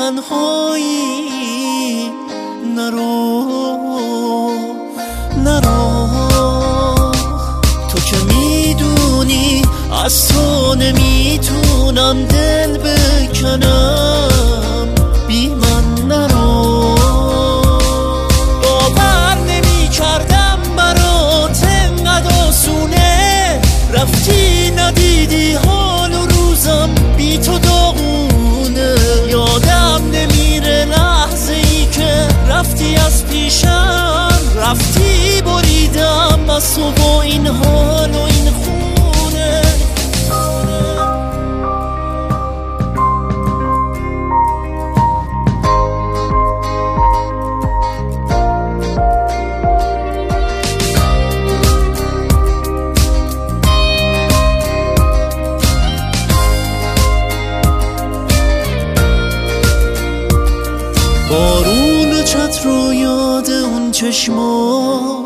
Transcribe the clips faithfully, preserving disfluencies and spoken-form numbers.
تنهایی نرو نرو. تو که میدونی از تو نمیتونم دل بکنم، بی من نرو. باور نمی کردم برات انقدر آسونه، رفتی ندیدی حال و روزم بی تو داغونه. یادم نمیره لحظه ای که رفتی از پیشم، رفتی بریدم از تو با این حال و این خونه. بارون چتر رو یاد اون چشمات،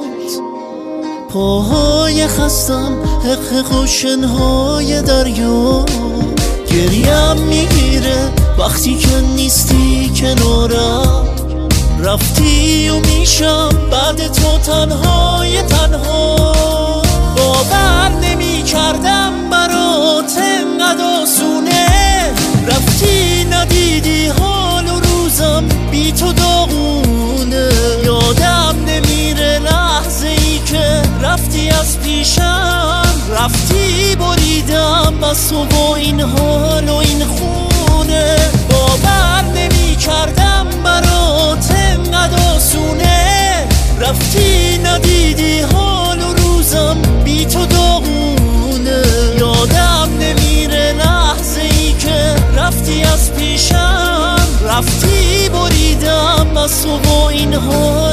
پاهای خستم حق خوشنهای دریا. گریم میگیره وقتی که نیستی کنارم، رفتی و میشم بعد تو تنهای تنها. باور نمی کردم برات انقدر آسونه، رفتی ندیدی حال و روزم بی تو داغونه. یادم نمیره لحظه ای که رفتی از پیشم، رفتی بریدم از تو با این حال و این خونه. باور نمی کردم برات انقدر آسونه، رفتی ندیدی حال و روزم بی تو داغونه. یادم نمیره لحظه ای که رفتی از پیشم، رفتی بریدم از تو با این حال